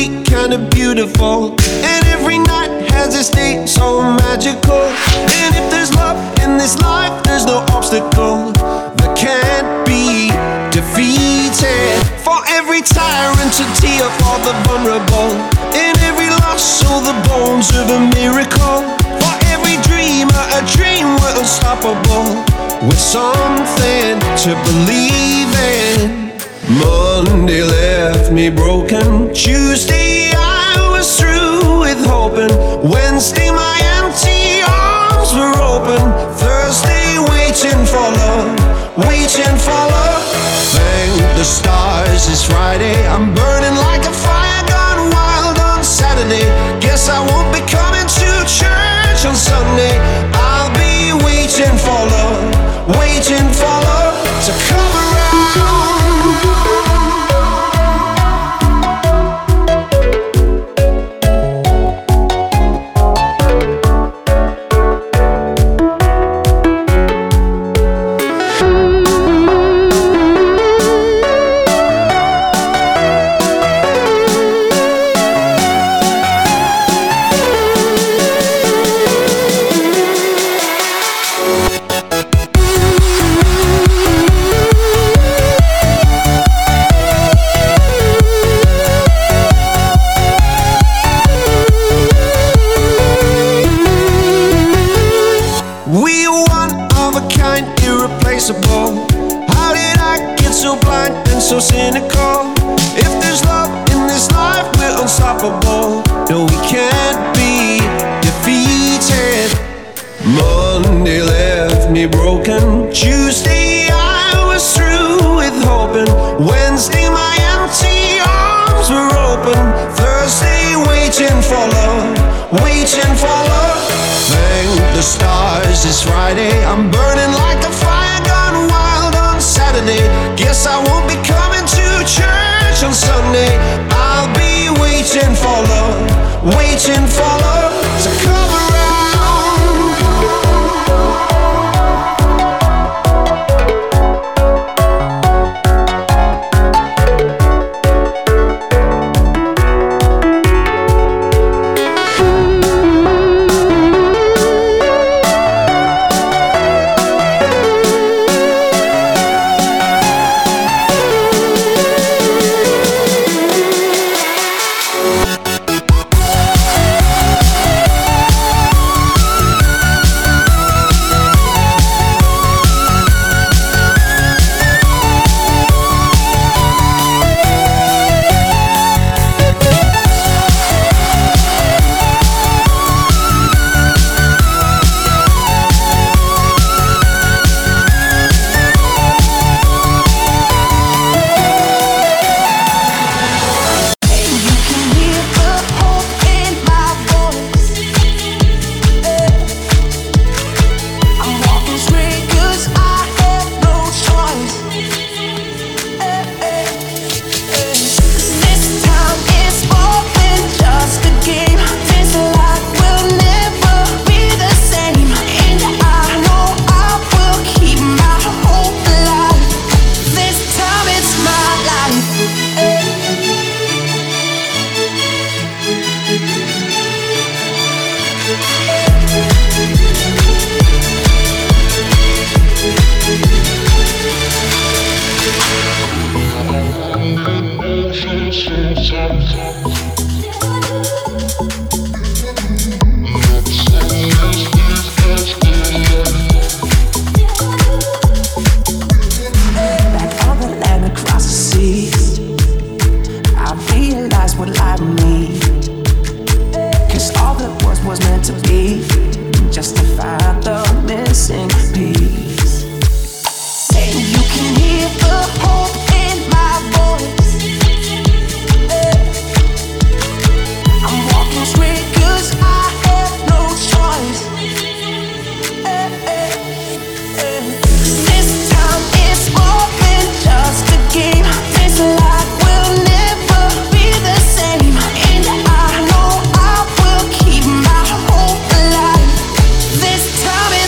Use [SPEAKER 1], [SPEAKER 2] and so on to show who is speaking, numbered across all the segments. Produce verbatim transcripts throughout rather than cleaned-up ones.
[SPEAKER 1] be kinda beautiful, and every night has its day so magical. And if there's love in this life, there's no obstacle that can't be defeated. For every tyrant to tear for the vulnerable, in every loss so the bones of a miracle. For every dreamer a dream we're unstoppable, with something to believe in. Monday left me broken, Tuesday I was through with hoping, Wednesday my empty arms were open, Thursday waiting for love, waiting for love. Thank the stars it's Friday, I'm burning like a fire gone wild on Saturday. Guess I won't be coming to church on Sunday. I'll be waiting for love, waiting for love to come around. How did I get so blind and so cynical? If there's love in this life, we're unstoppable. No, we can't be defeated. Monday left me broken, Tuesday I was through with hoping, Wednesday my empty arms were open, Thursday waiting for love, waiting for love. Thank the stars it's Friday, I'm burning like a fire gone wild on Saturday. Guess I won't be coming to church on Sunday. I'll be waiting for love, waiting for love to come around.
[SPEAKER 2] Time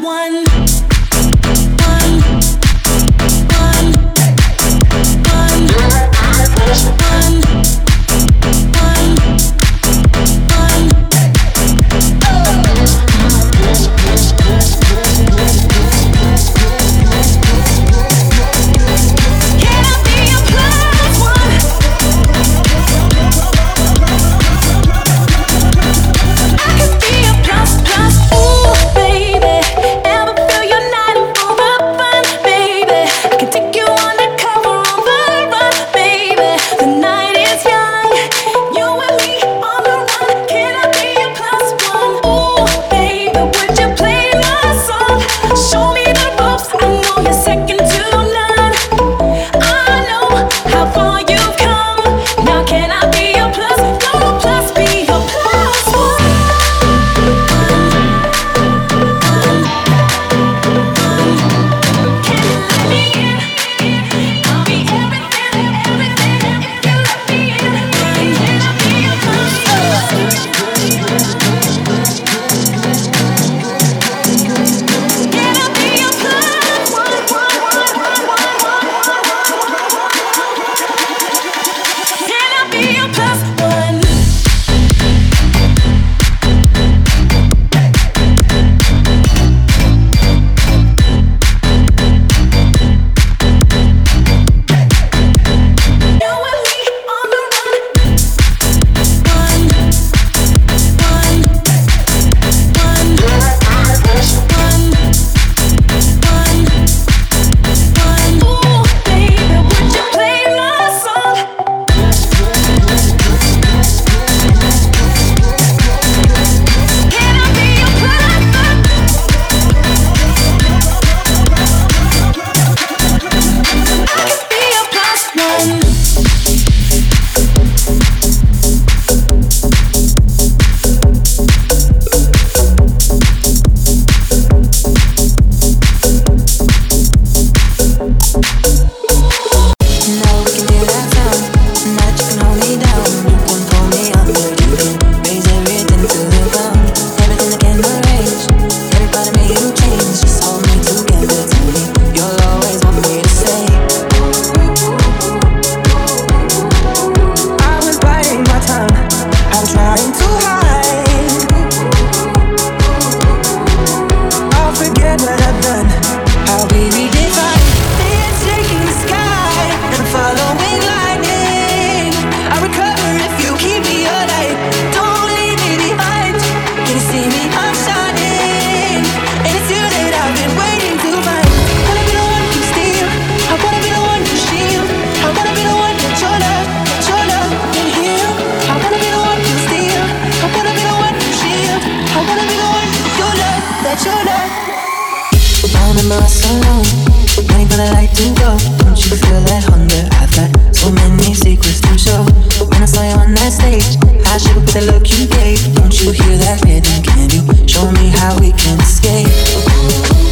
[SPEAKER 2] the look you gave. Don't you hear that rhythm? Can you show me how we can escape?